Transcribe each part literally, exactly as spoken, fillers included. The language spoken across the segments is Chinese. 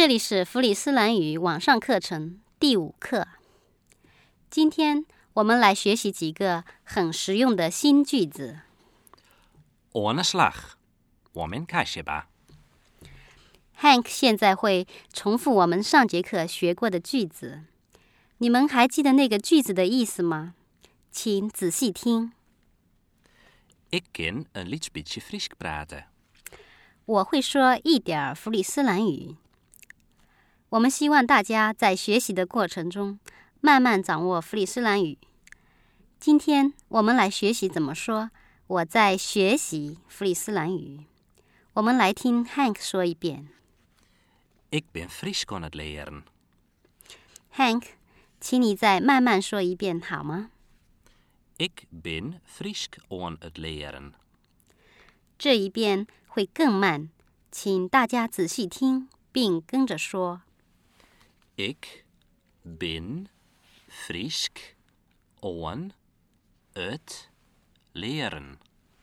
这里是弗里斯兰语网上课程第五课。今天我们来学习几个很实用的新句子。 Ordne slag. 我们开始吧。 Hank 现在会重复我们上节课学过的句子。你们还记得那个句子的意思吗？请仔细听。 Ik ken een licht beetje Fries praten. 我会说一点弗里斯兰语。我们希望大家在学习的过程中慢慢掌握弗里斯兰语。今天我们来学习怎么说我在学习弗里斯兰语。我们来听 Hank 说一遍。 Ik ben Fries aan het leren. Hank， 请你再慢慢说一遍好吗？ Ik ben Fries aan het leren. 这一遍会更慢，请大家仔细听并跟着说。 Ik ben Fries aan het leren.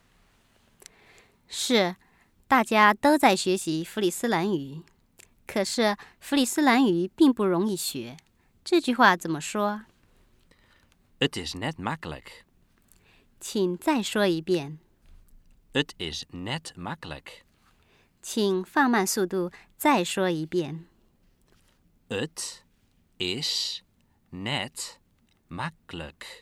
是，大家都在学习弗里斯兰语，可是弗里斯兰语并不容易学。这句话怎么说？ Het is net makkelijk. 请再说一遍。 Het is net makkelijk. 请放慢速度，再说一遍。 Het is net makkelijk.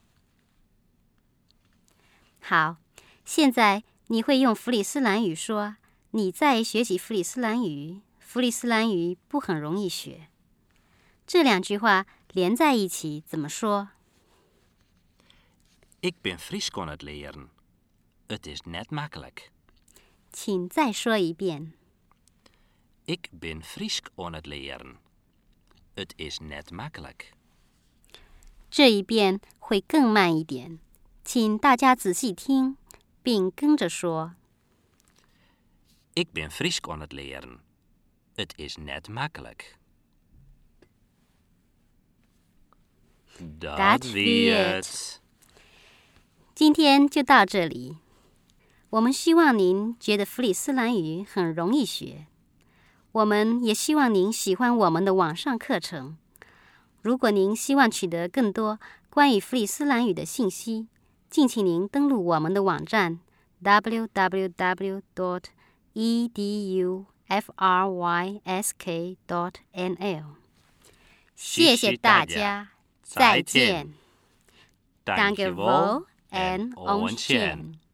好，现在你会用弗里斯兰语说你在学习弗里斯兰语，弗里斯兰语不很容易学。这两句话连在一起怎么说？ Ik ben Fries aan het leren. Het is net makkelijk. 请再说一遍。 Ik ben Fries aan het leren. Het is net makkelijk. 这一遍会更慢一点，请大家仔细听并跟着说。 Ik ben Fries aan het leren. Het is net makkelijk. Dat weer. 今天就到这里。我们希望您觉得弗里斯兰语很容易学。我们也希望您喜欢我们的网上课程。如果您希望取得更多关于弗里斯兰语的信息，敬请您登录我们的网站 double-u double-u double-u dot e d u f r y s k dot n l。 谢谢大家，再见。Dankjewel en ons